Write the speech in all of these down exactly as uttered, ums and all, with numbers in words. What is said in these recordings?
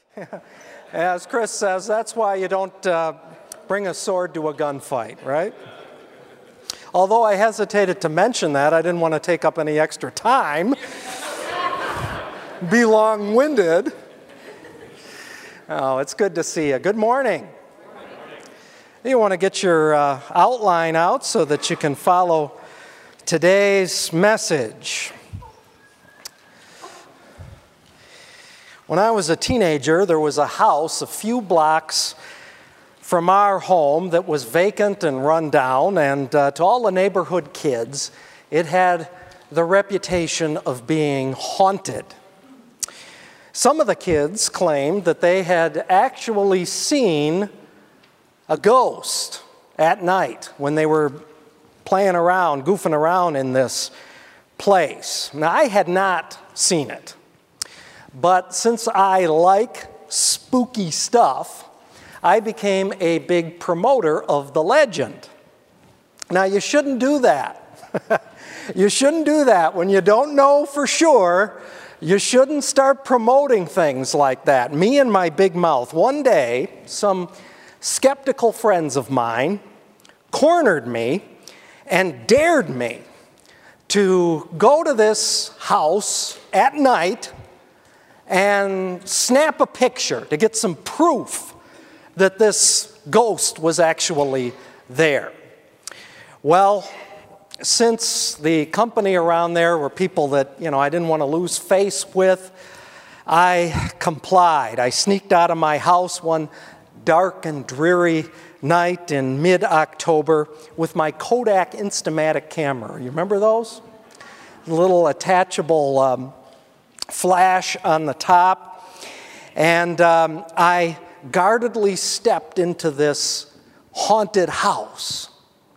As Chris says, that's why you don't uh, bring a sword to a gunfight, right? Although I hesitated to mention that, I didn't want to take up any extra time, be long-winded. Oh, it's good to see you. Good morning. You want to get your uh, outline out so that you can follow today's message. When I was a teenager, there was a house a few blocks from our home that was vacant and run down, and uh, to all the neighborhood kids, it had the reputation of being haunted. Some of the kids claimed that they had actually seen a ghost at night when they were playing around, goofing around in this place. Now, I had not seen it. But since I like spooky stuff, I became a big promoter of the legend. Now, you shouldn't do that. You shouldn't do that when you don't know for sure. You shouldn't start promoting things like that. Me and my big mouth. One day, some skeptical friends of mine cornered me and dared me to go to this house at night and snap a picture to get some proof that this ghost was actually there. Well, since the company around there were people that, you know, I didn't want to lose face with, I complied. I sneaked out of my house one dark and dreary night in mid-October with my Kodak Instamatic camera. You remember those? The little attachable um, flash on the top, and um, I guardedly stepped into this haunted house.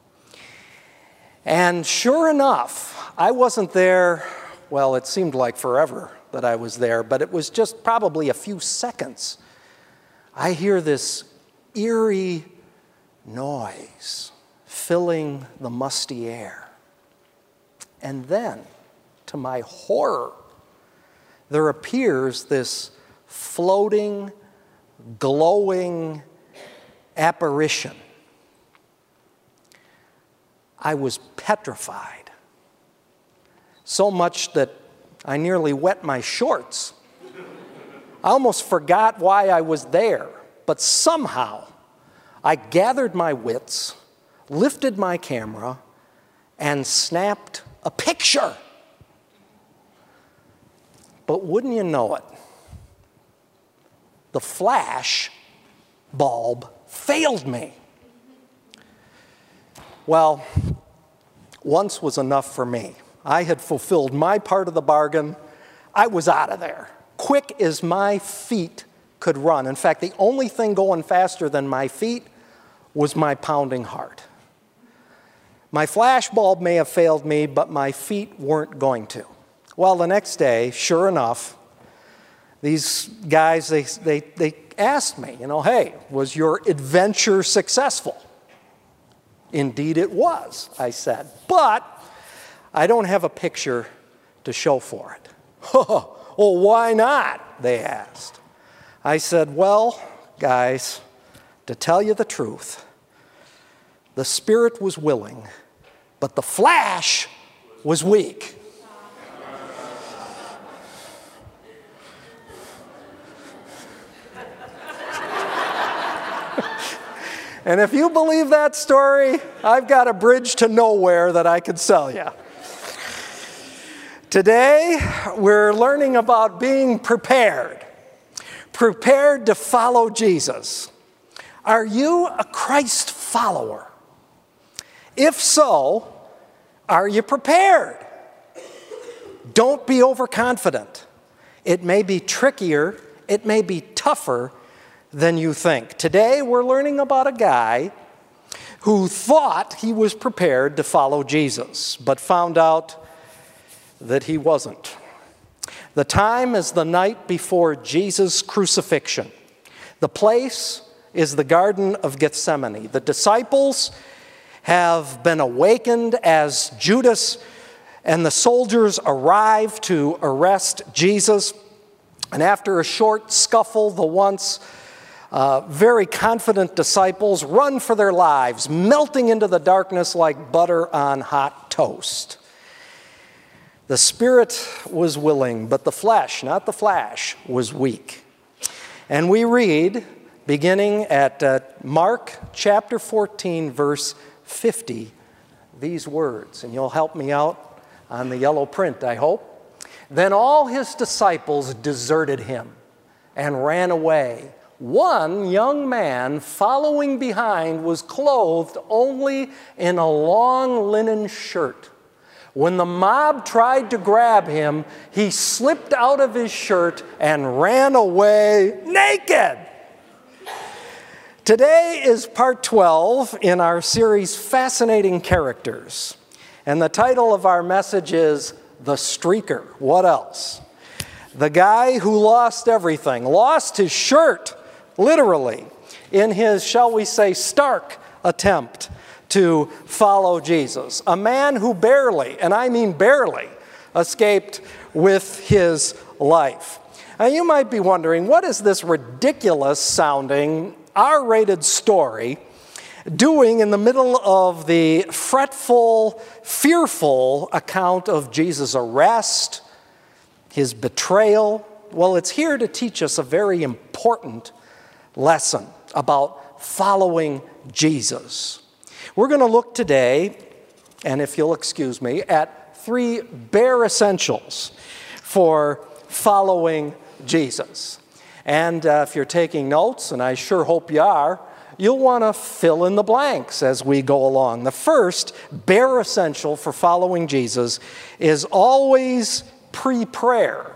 And sure enough, I wasn't there, well, it seemed like forever that I was there, but it was just probably a few seconds. I hear this eerie noise filling the musty air. And then, to my horror, there appears this floating, glowing apparition. I was petrified, so much that I nearly wet my shorts. I almost forgot why I was there, but somehow I gathered my wits, lifted my camera, and snapped a picture. But wouldn't you know it, the flash bulb failed me. Well, once was enough for me. I had fulfilled my part of the bargain. I was out of there, quick as my feet could run. In fact, the only thing going faster than my feet was my pounding heart. My flash bulb may have failed me, but my feet weren't going to. Well, the next day, sure enough, these guys, they, they, they asked me, you know, hey, was your adventure successful? Indeed it was, I said, but I don't have a picture to show for it. Well, why not? They asked. I said, well, guys, to tell you the truth, the spirit was willing, but the flash was weak. And if you believe that story, I've got a bridge to nowhere that I could sell you. Today, we're learning about being prepared. Prepared to follow Jesus. Are you a Christ follower? If so, are you prepared? Don't be overconfident. It may be trickier, it may be tougher than you think. Today, we're learning about a guy who thought he was prepared to follow Jesus, but found out that he wasn't. The time is the night before Jesus' crucifixion. The place is the Garden of Gethsemane. The disciples have been awakened as Judas and the soldiers arrive to arrest Jesus. And after a short scuffle, the once uh, very confident disciples run for their lives, melting into the darkness like butter on hot toast. The spirit was willing, but the flesh, not the flash, was weak. And we read, beginning at uh, Mark chapter fourteen, verse fifty, these words. And you'll help me out on the yellow print, I hope. Then all his disciples deserted him and ran away. One young man following behind was clothed only in a long linen shirt. When the mob tried to grab him, he slipped out of his shirt and ran away naked. Today is part twelve in our series, Fascinating Characters. And the title of our message is The Streaker. What else? The guy who lost everything, lost his shirt, literally, in his, shall we say, stark attempt to follow Jesus. A man who barely, and I mean barely, escaped with his life. Now you might be wondering, what is this ridiculous sounding R-rated story doing in the middle of the fretful, fearful account of Jesus' arrest, his betrayal? Well, it's here to teach us a very important lesson about following Jesus. We're going to look today, and if you'll excuse me, at three bare essentials for following Jesus. And uh, if you're taking notes, and I sure hope you are, you'll want to fill in the blanks as we go along. The first bare essential for following Jesus is always pre-prayer.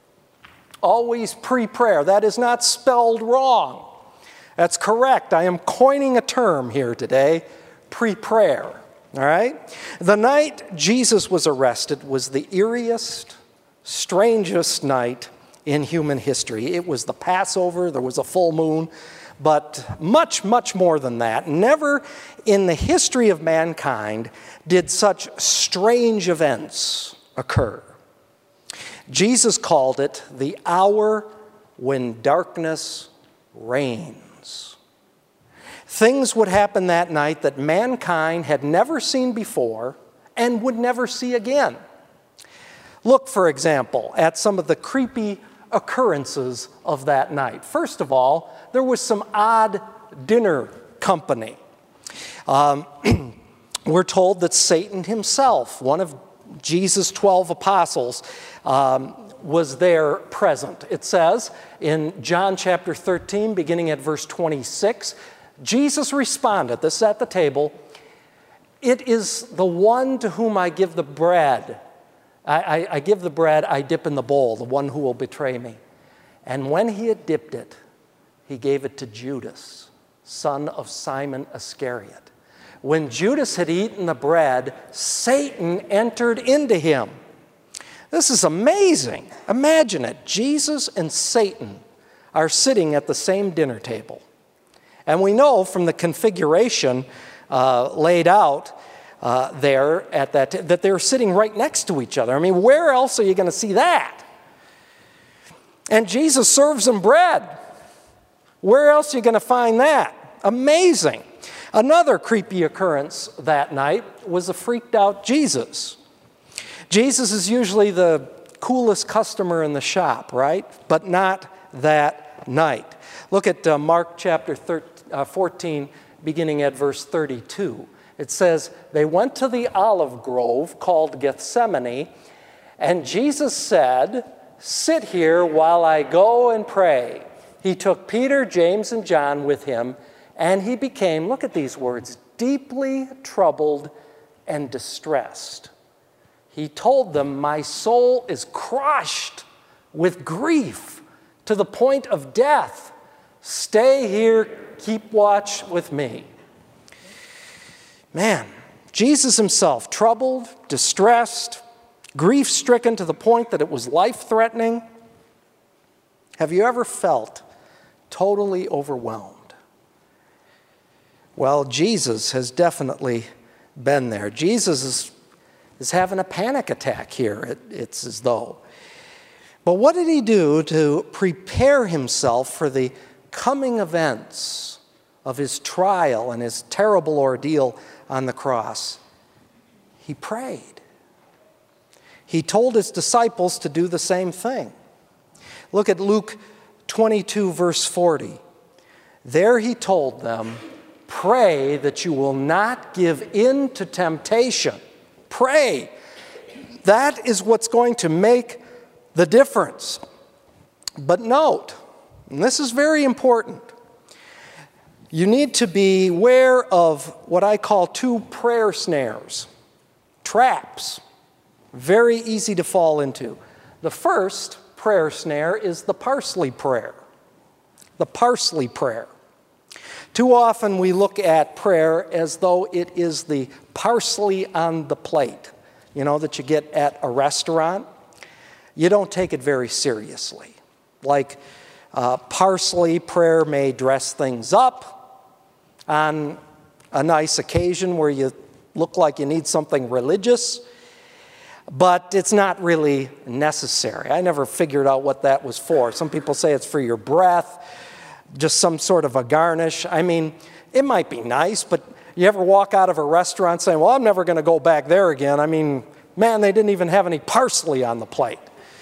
Always pre-prayer. That is not spelled wrong. That's correct. I am coining a term here today, pre-prayer. All right? The night Jesus was arrested was the eeriest, strangest night in human history. It was the Passover. There was a full moon. But much, much more than that. Never in the history of mankind did such strange events occur. Jesus called it the hour when darkness reigns. Things would happen that night that mankind had never seen before and would never see again. Look, for example, at some of the creepy occurrences of that night. First of all, there was some odd dinner company. Um, we're told that Satan himself, one of Jesus' twelve apostles, um, was there present. It says in John chapter thirteen, beginning at verse twenty-six, Jesus responded, this is at the table, "It is the one to whom I give the bread. I, I, I give the bread, I dip in the bowl, the one who will betray me. And when he had dipped it, he gave it to Judas, son of Simon Iscariot. When Judas had eaten the bread, Satan entered into him." This is amazing. Imagine it. Jesus and Satan are sitting at the same dinner table. And we know from the configuration uh, laid out uh, there at that, t- that they're sitting right next to each other. I mean, where else are you going to see that? And Jesus serves them bread. Where else are you going to find that? Amazing. Another creepy occurrence that night was a freaked out Jesus. Jesus is usually the coolest customer in the shop, right? But not that night. Look at uh, Mark chapter fourteen, beginning at verse thirty-two. It says, "They went to the olive grove called Gethsemane, and Jesus said, 'Sit here while I go and pray.' He took Peter, James, and John with him, and he became," look at these words, "deeply troubled and distressed. He told them, 'My soul is crushed with grief to the point of death. Stay here, keep watch with me.'" Man, Jesus himself, troubled, distressed, grief-stricken to the point that it was life-threatening. Have you ever felt totally overwhelmed? Well, Jesus has definitely been there. Jesus is, is having a panic attack here, it, it's as though. But what did he do to prepare himself for the coming events of his trial and his terrible ordeal on the cross? He prayed. He told his disciples to do the same thing. Look at Luke twenty-two, verse forty. There he told them, pray that you will not give in to temptation. Pray. That is what's going to make the difference. But note, and this is very important, you need to be aware of what I call two prayer snares, traps, very easy to fall into. The first prayer snare is the parsley prayer. The parsley prayer. Too often we look at prayer as though it is the parsley on the plate, you know, that you get at a restaurant. You don't take it very seriously. Like uh, parsley prayer may dress things up on a nice occasion where you look like you need something religious, but it's not really necessary. I never figured out what that was for. Some people say it's for your breath, just some sort of a garnish. I mean, it might be nice, but you ever walk out of a restaurant saying, well, I'm never going to go back there again. I mean, man, they didn't even have any parsley on the plate.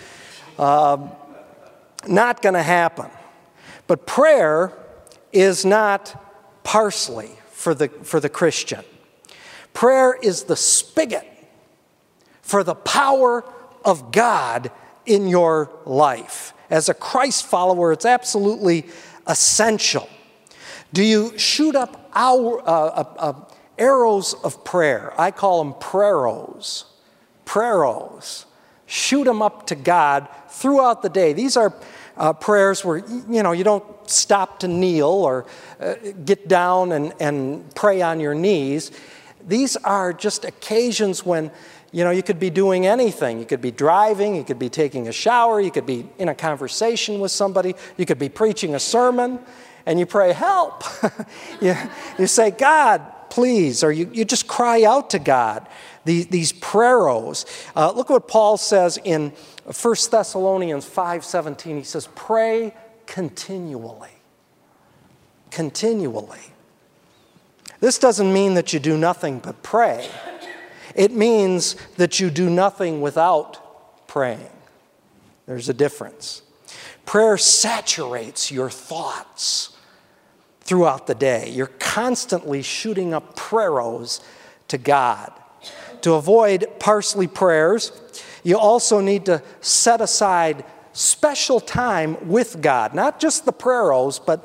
Uh, not going to happen. But prayer is not parsley for the, for the Christian. Prayer is the spigot for the power of God in your life. As a Christ follower, it's absolutely essential. Do you shoot up our, uh, uh, uh, arrows of prayer? I call them prayeros. Prayeros. Shoot them up to God throughout the day. These are uh, prayers where, you know, you don't stop to kneel or uh, get down and, and pray on your knees. These are just occasions when, you know, you could be doing anything. You could be driving, you could be taking a shower, you could be in a conversation with somebody, you could be preaching a sermon, and you pray, help. you, you say, God, please, or you, you just cry out to God. These, these prayeros. Uh, look what Paul says in First Thessalonians five seventeen. He says, pray continually. Continually. This doesn't mean that you do nothing but pray. It means that you do nothing without praying. There's a difference. Prayer saturates your thoughts throughout the day. You're constantly shooting up prayeros to God. To avoid parsley prayers, you also need to set aside special time with God. Not just the prayeros, but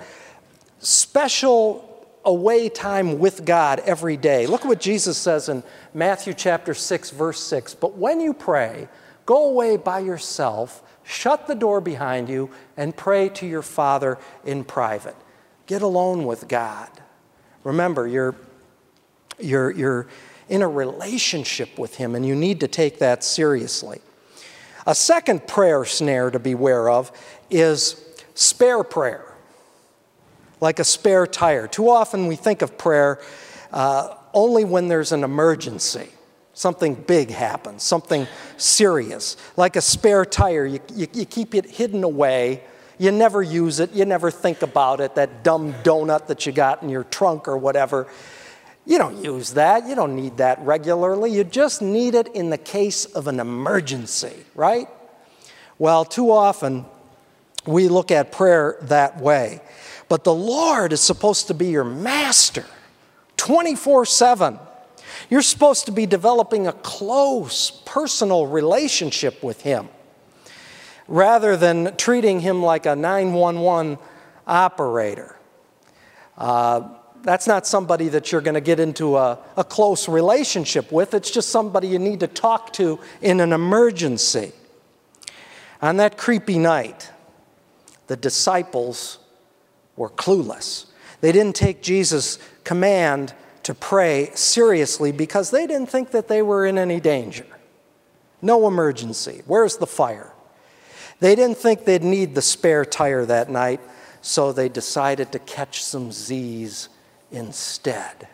special away time with God every day. Look at what Jesus says in Matthew chapter six, verse six. But when you pray, go away by yourself, shut the door behind you, and pray to your Father in private. Get alone with God. Remember, you're, you're, you're in a relationship with Him, and you need to take that seriously. A second prayer snare to beware of is spare prayer. Like a spare tire. Too often we think of prayer uh, only when there's an emergency. Something big happens, something serious. Like a spare tire, you, you, you keep it hidden away. You never use it. You never think about it. That dumb donut that you got in your trunk or whatever. You don't use that. You don't need that regularly. You just need it in the case of an emergency, right? Well, too often we look at prayer that way. But the Lord is supposed to be your master twenty-four seven. You're supposed to be developing a close, personal relationship with Him rather than treating Him like a nine one one operator. Uh, that's not somebody that you're going to get into a, a close relationship with. It's just somebody you need to talk to in an emergency. On that creepy night, the disciples were clueless. They didn't take Jesus' command to pray seriously because they didn't think that they were in any danger. No emergency. Where's the fire? They didn't think they'd need the spare tire that night, so they decided to catch some Z's instead.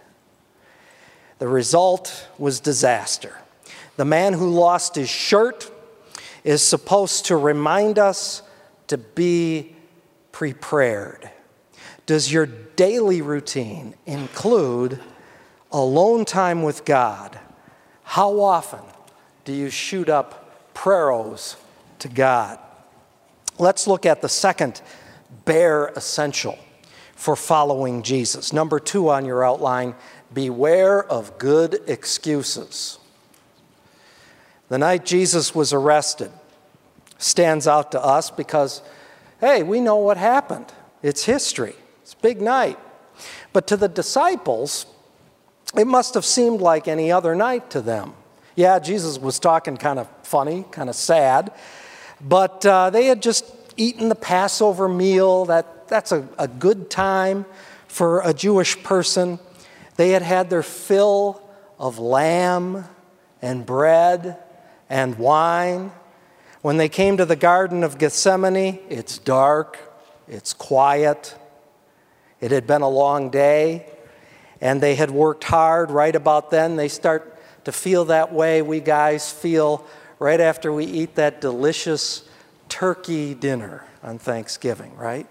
The result was disaster. The man who lost his shirt is supposed to remind us to be prepared. Does your daily routine include alone time with God? How often do you shoot up prayers to God? Let's look at the second bare essential for following Jesus. Number two on your outline, beware of good excuses. The night Jesus was arrested stands out to us because, hey, we know what happened. It's history. It's a big night. But to the disciples, it must have seemed like any other night to them. Yeah, Jesus was talking kind of funny, kind of sad, but uh, they had just eaten the Passover meal. That, that's a, a good time for a Jewish person. They had had their fill of lamb and bread and wine. When they came to the Garden of Gethsemane, it's dark, it's quiet. It had been a long day, and they had worked hard. Right about then, they start to feel that way we guys feel right after we eat that delicious turkey dinner on Thanksgiving, right?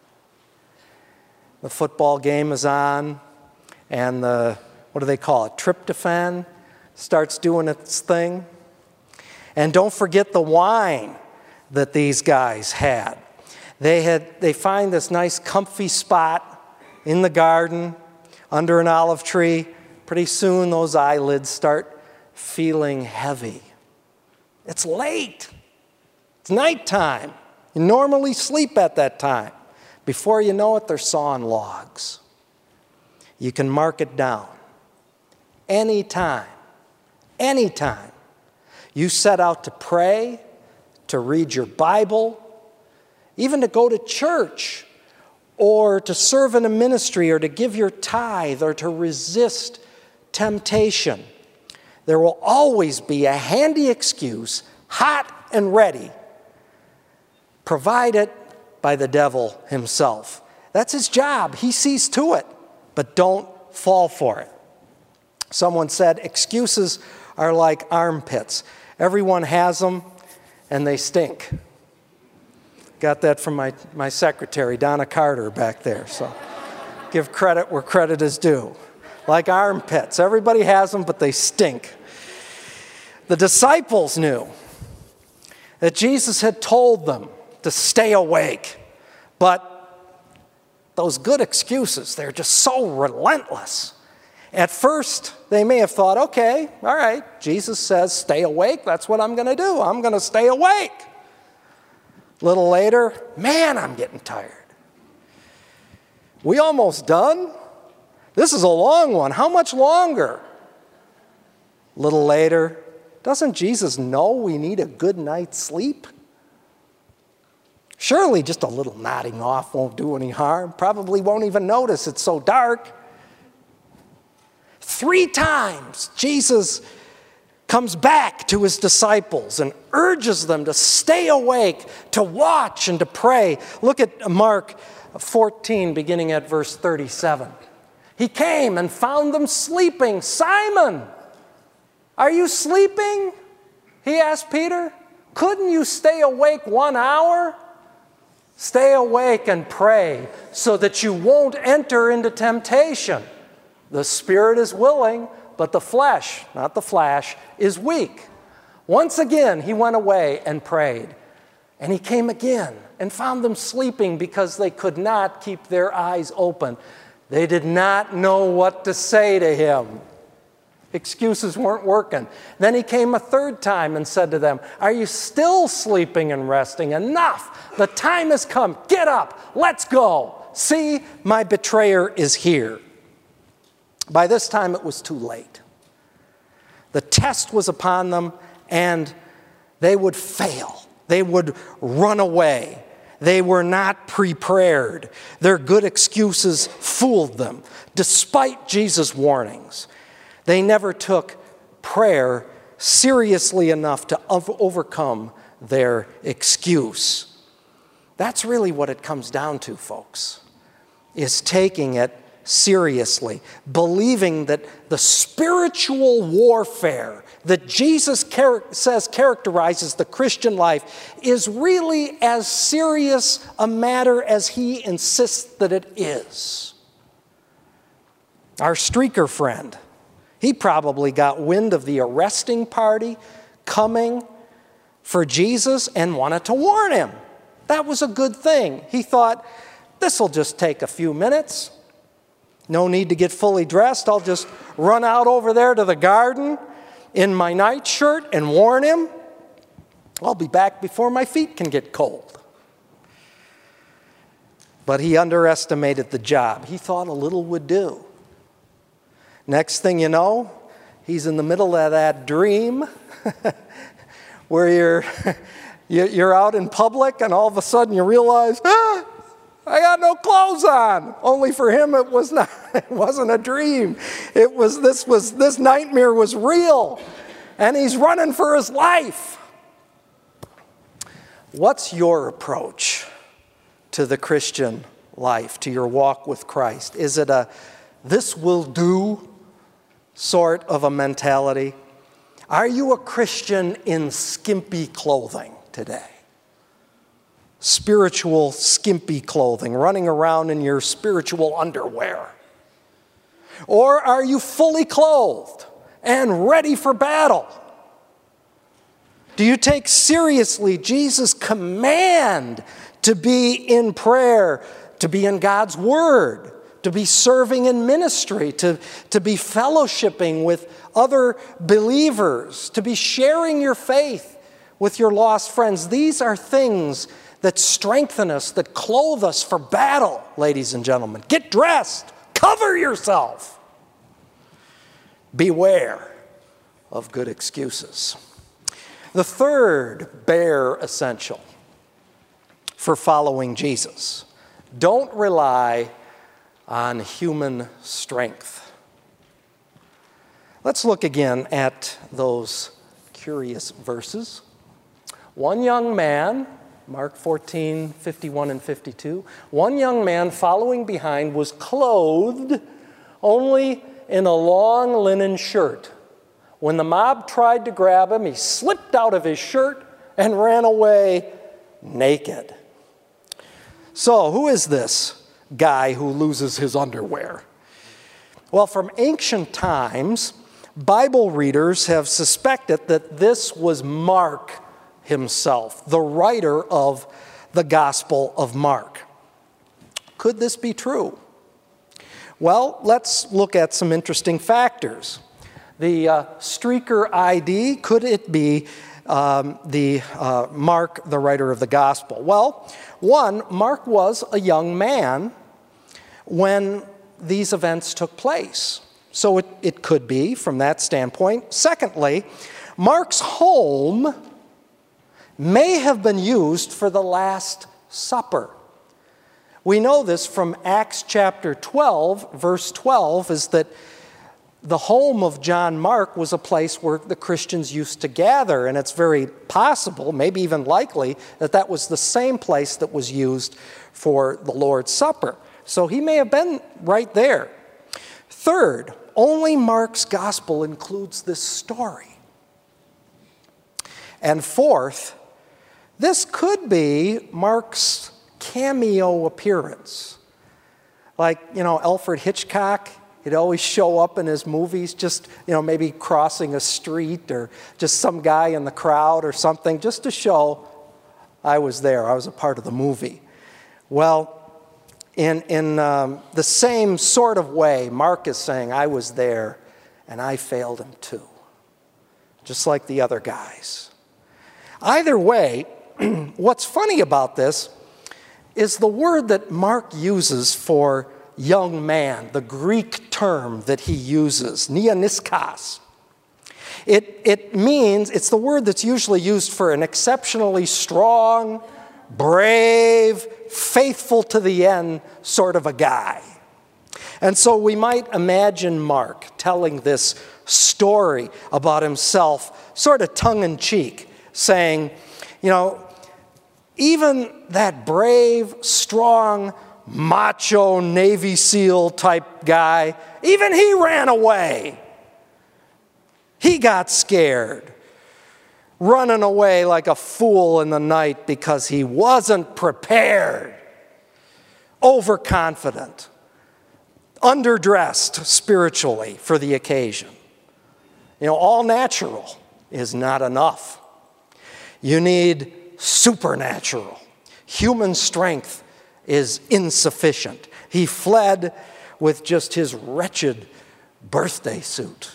The football game is on, and the, what do they call it, tryptophan starts doing its thing. And don't forget the wine that these guys had. They had they find this nice comfy spot in the garden under an olive tree. Pretty soon those eyelids start feeling heavy. It's late. It's nighttime. You normally sleep at that time. Before you know it, they're sawing logs. You can mark it down. Anytime. Anytime. You set out to pray, to read your Bible, even to go to church, or to serve in a ministry, or to give your tithe, or to resist temptation. There will always be a handy excuse, hot and ready, provided by the devil himself. That's his job. He sees to it, but don't fall for it. Someone said excuses are like armpits. Everyone has them, and they stink. Got that from my, my secretary, Donna Carter, back there. So give credit where credit is due. Like armpits. Everybody has them, but they stink. The disciples knew that Jesus had told them to stay awake. But those good excuses, they're just so relentless. At first, they may have thought, okay, all right, Jesus says stay awake. That's what I'm going to do. I'm going to stay awake. A little later, man, I'm getting tired. We almost done? This is a long one. How much longer? A little later, doesn't Jesus know we need a good night's sleep? Surely just a little nodding off won't do any harm. Probably won't even notice it's so dark. Three times, Jesus comes back to his disciples and urges them to stay awake, to watch and to pray. Look at Mark fourteen, beginning at verse thirty-seven. He came and found them sleeping. Simon, are you sleeping? He asked Peter. Couldn't you stay awake one hour? Stay awake and pray so that you won't enter into temptation. The spirit is willing, but the flesh, not the flash, is weak. Once again, he went away and prayed. And he came again and found them sleeping because they could not keep their eyes open. They did not know what to say to him. Excuses weren't working. Then he came a third time and said to them, are you still sleeping and resting? Enough. The time has come. Get up. Let's go. See, my betrayer is here. By this time, it was too late. The test was upon them, and they would fail. They would run away. They were not prepared. Their good excuses fooled them, despite Jesus' warnings. They never took prayer seriously enough to overcome their excuse. That's really what it comes down to, folks, is taking it seriously, believing that the spiritual warfare that Jesus char- says characterizes the Christian life is really as serious a matter as he insists that it is. Our streaker friend, he probably got wind of the arresting party coming for Jesus and wanted to warn him. That was a good thing. He thought, this will just take a few minutes. No need to get fully dressed. I'll just run out over there to the garden in my nightshirt and warn him. I'll be back before my feet can get cold. But he underestimated the job. He thought a little would do. Next thing you know, he's in the middle of that dream where you're, you're out in public and all of a sudden you realize, ah, I got no clothes on. Only for him it was not, it wasn't a dream. It was this was this nightmare was real. And he's running for his life. What's your approach to the Christian life, to your walk with Christ? Is it a this will do sort of a mentality? Are you a Christian in skimpy clothing today? Spiritual skimpy clothing, running around in your spiritual underwear? Or are you fully clothed and ready for battle? Do you take seriously Jesus' command to be in prayer, to be in God's Word, to be serving in ministry, to, to be fellowshipping with other believers, to be sharing your faith with your lost friends? These are things that strengthen us, that clothe us for battle, ladies and gentlemen. Get dressed. Cover yourself. Beware of good excuses. The third bare essential for following Jesus: don't rely on human strength. Let's look again at those curious verses. One young man, Mark fourteen, fifty-one and fifty-two, one young man following behind was clothed only in a long linen shirt. When the mob tried to grab him, he slipped out of his shirt and ran away naked. So, who is this guy who loses his underwear? Well, from ancient times, Bible readers have suspected that this was Mark himself, the writer of the Gospel of Mark. Could this be true? Well, let's look at some interesting factors. The uh, streaker I D, could it be um, the uh, Mark, the writer of the Gospel? Well, one, Mark was a young man when these events took place. So it, it could be from that standpoint. Secondly, Mark's home may have been used for the Last Supper. We know this from Acts chapter twelve, verse twelve, is that the home of John Mark was a place where the Christians used to gather, and it's very possible, maybe even likely, that that was the same place that was used for the Lord's Supper. So he may have been right there. Third, only Mark's gospel includes this story. And fourth, this could be Mark's cameo appearance. Like, you know, Alfred Hitchcock, he'd always show up in his movies just, you know, maybe crossing a street or just some guy in the crowd or something, just to show I was there, I was a part of the movie. Well, in, in um, the same sort of way, Mark is saying, I was there and I failed him too, just like the other guys. Either way, what's funny about this is the word that Mark uses for young man, the Greek term that he uses, neoniskos. It, it means, it's the word that's usually used for an exceptionally strong, brave, faithful to the end sort of a guy. And so we might imagine Mark telling this story about himself, sort of tongue-in-cheek, saying, you know, even that brave, strong, macho Navy SEAL type guy, even he ran away. He got scared, running away like a fool in the night because he wasn't prepared, overconfident, underdressed spiritually for the occasion. You know, all natural is not enough. You need supernatural. Human strength is insufficient. He fled with just his wretched birthday suit.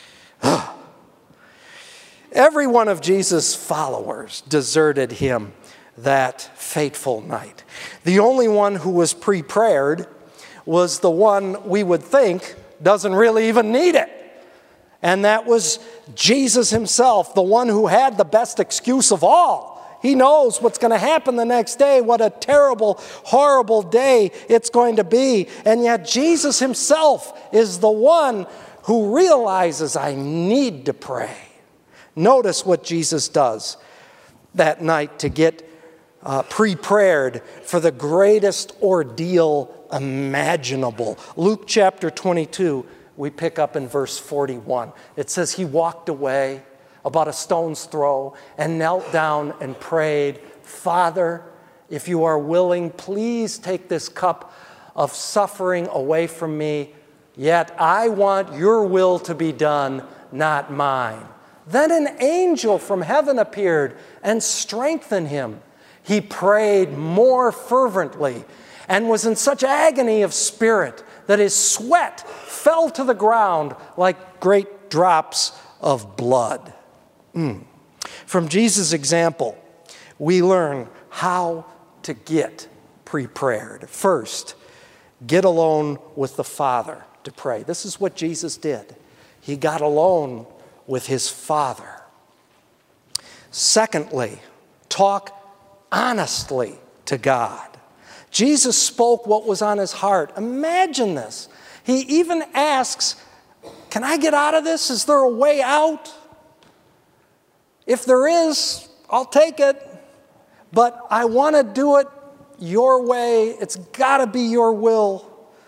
Every one of Jesus' followers deserted him that fateful night. The only one who was prepared was the one we would think doesn't really even need it. And that was Jesus himself, the one who had the best excuse of all. He knows what's going to happen the next day, what a terrible, horrible day it's going to be. And yet Jesus himself is the one who realizes, I need to pray. Notice what Jesus does that night to get uh, prepared for the greatest ordeal imaginable. Luke chapter twenty-two, we pick up in verse forty-one. It says he walked away about a stone's throw and knelt down and prayed, Father, if you are willing, please take this cup of suffering away from me, yet I want your will to be done, not mine. Then an angel from heaven appeared and strengthened him. He prayed more fervently and was in such agony of spirit that his sweat fell to the ground like great drops of blood. Mm. From Jesus' example, we learn how to get prepared. First, get alone with the Father to pray. This is what Jesus did. He got alone with his Father. Secondly, talk honestly to God. Jesus spoke what was on his heart. Imagine this. He even asks, can I get out of this? Is there a way out? If there is, I'll take it. But I want to do it your way. It's got to be your will.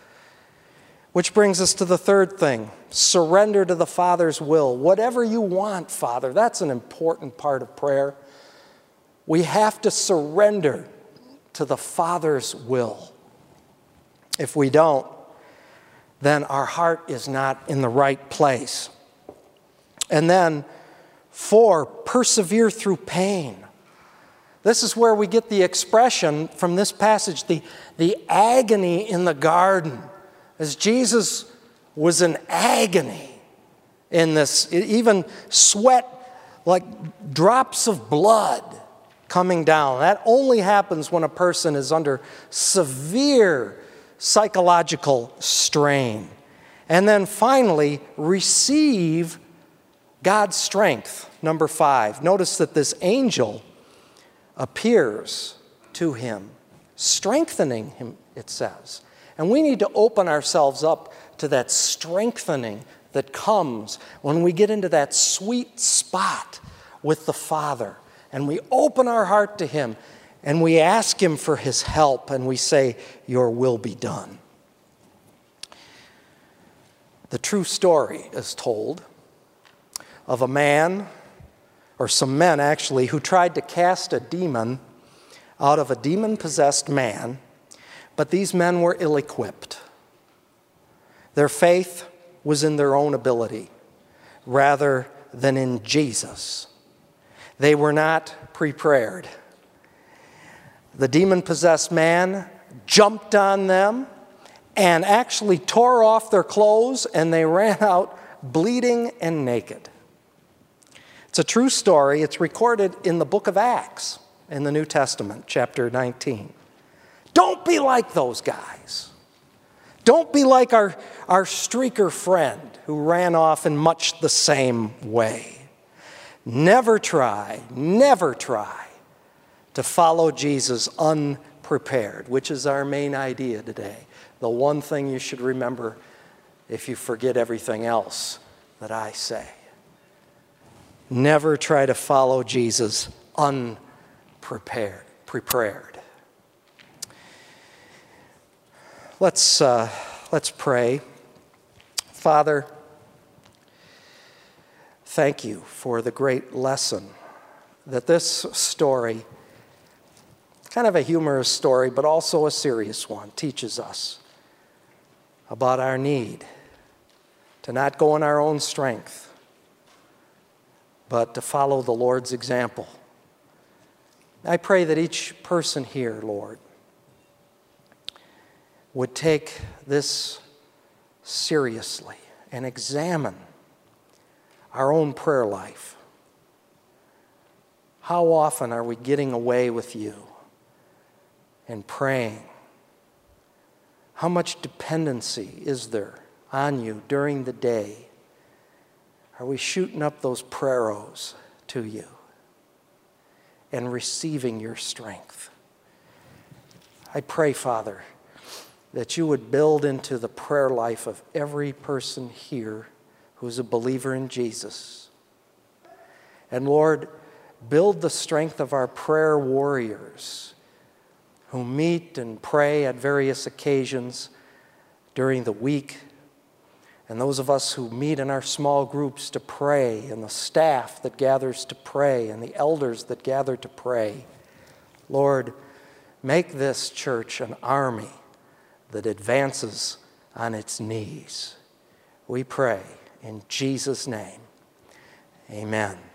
Which brings us to the third thing. Surrender to the Father's will. Whatever you want, Father. That's an important part of prayer. We have to surrender to the Father's will. If we don't, then our heart is not in the right place. And then, four, persevere through pain. This is where we get the expression from this passage, the, the agony in the garden. As Jesus was in agony in this, even sweat like drops of blood coming down. That only happens when a person is under severe psychological strain. And then finally, receive God's strength. Number five, notice that this angel appears to him, strengthening him, it says. And we need to open ourselves up to that strengthening that comes when we get into that sweet spot with the Father. And we open our heart to him and we ask him for his help and we say, your will be done. The true story is told of a man, or some men actually, who tried to cast a demon out of a demon-possessed man, but these men were ill-equipped. Their faith was in their own ability rather than in Jesus. They were not prepared. The demon-possessed man jumped on them and actually tore off their clothes, and they ran out bleeding and naked. It's a true story. It's recorded in the book of Acts in the New Testament, chapter nineteen. Don't be like those guys. Don't be like our, our streaker friend who ran off in much the same way. Never try, never try to follow Jesus unprepared, which is our main idea today. The one thing you should remember if you forget everything else that I say. Never try to follow Jesus unprepared, prepared. Let's, uh, let's pray. Father, thank you for the great lesson that this story, kind of a humorous story, but also a serious one, teaches us about our need to not go in our own strength, but to follow the Lord's example. I pray that each person here, Lord, would take this seriously and examine our own prayer life. How often are we getting away with you and praying? How much dependency is there on you during the day? Are we shooting up those prayer arrows to you and receiving your strength? I pray, Father, that you would build into the prayer life of every person here who's a believer in Jesus. And Lord, build the strength of our prayer warriors who meet and pray at various occasions during the week, and those of us who meet in our small groups to pray, and the staff that gathers to pray, and the elders that gather to pray. Lord, make this church an army that advances on its knees. We pray in Jesus' name. Amen.